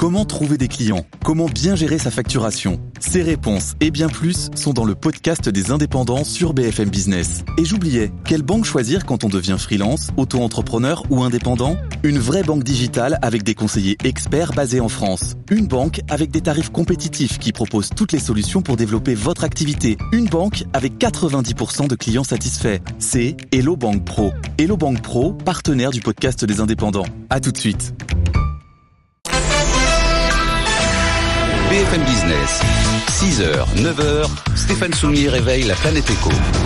Comment trouver des clients? Comment bien gérer sa facturation? Ces réponses et bien plus sont dans le podcast des indépendants sur BFM Business. Et j'oubliais, quelle banque choisir quand on devient freelance, auto-entrepreneur ou indépendant? Une vraie banque digitale avec des conseillers experts basés en France. Une banque avec des tarifs compétitifs qui propose toutes les solutions pour développer votre activité. Une banque avec 90% de clients satisfaits. C'est Hello Bank Pro. Hello Bank Pro, partenaire du podcast des indépendants. À tout de suite. BFM Business, 6h, 9h, Stéphane Soumier réveille la planète éco.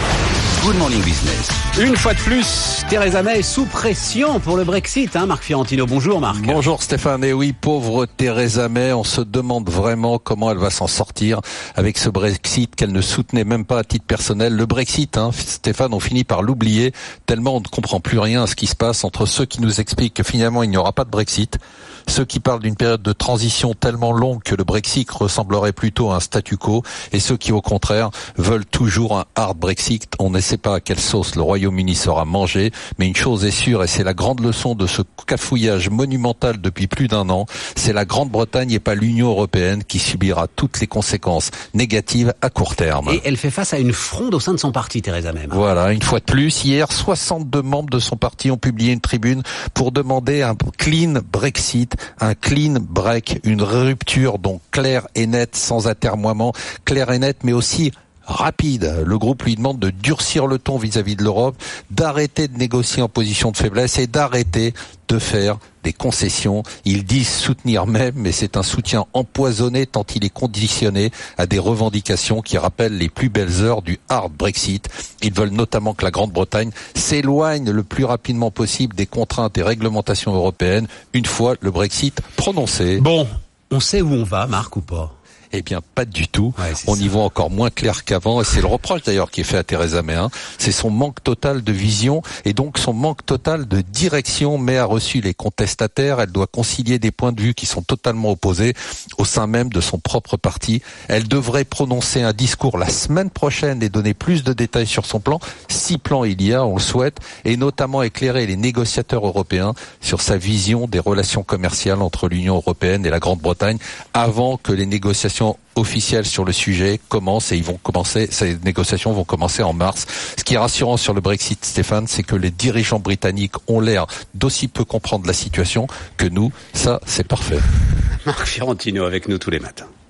Good morning business. Une fois de plus, Theresa May est sous pression pour le Brexit, Marc Fiorentino. Bonjour Marc. Bonjour Stéphane. Et oui, pauvre Theresa May, on se demande vraiment comment elle va s'en sortir avec ce Brexit qu'elle ne soutenait même pas à titre personnel. Le Brexit, Stéphane, on finit par l'oublier tellement on ne comprend plus rien à ce qui se passe entre ceux qui nous expliquent que finalement il n'y aura pas de Brexit, ceux qui parlent d'une période de transition tellement longue que le Brexit ressemblerait plutôt à un statu quo, et ceux qui au contraire veulent toujours un hard Brexit. On ne sait pas à quelle sauce le Royaume-Uni sera mangé, mais une chose est sûre, et c'est la grande leçon de ce cafouillage monumental depuis plus d'un an, c'est la Grande-Bretagne et pas l'Union européenne qui subira toutes les conséquences négatives à court terme. Et elle fait face à une fronde au sein de son parti, Theresa May. Voilà, une fois de plus, hier, 62 membres de son parti ont publié une tribune pour demander un clean Brexit, un clean break, une rupture donc claire et nette, sans atermoiement, claire et nette, mais aussi rapide. Le groupe lui demande de durcir le ton vis-à-vis de l'Europe, d'arrêter de négocier en position de faiblesse et d'arrêter de faire des concessions. Ils disent soutenir même, mais c'est un soutien empoisonné tant il est conditionné à des revendications qui rappellent les plus belles heures du hard Brexit. Ils veulent notamment que la Grande-Bretagne s'éloigne le plus rapidement possible des contraintes et réglementations européennes une fois le Brexit prononcé. Bon, on sait où on va, Marc, ou pas? Eh bien, pas du tout. Ouais, on y voit encore moins clair qu'avant. Et c'est le reproche d'ailleurs qui est fait à Theresa May. C'est son manque total de vision et donc son manque total de direction. May a reçu les contestataires. Elle doit concilier des points de vue qui sont totalement opposés au sein même de son propre parti. Elle devrait prononcer un discours la semaine prochaine et donner plus de détails sur son plan. 6 plans il y a, on le souhaite, et notamment éclairer les négociateurs européens sur sa vision des relations commerciales entre l'Union européenne et la Grande-Bretagne avant que les négociations officielles sur le sujet commencent, et ces négociations vont commencer en mars. Ce qui est rassurant sur le Brexit, Stéphane, c'est que les dirigeants britanniques ont l'air d'aussi peu comprendre la situation que nous. Ça, c'est parfait. Marc Fiorentino avec nous tous les matins.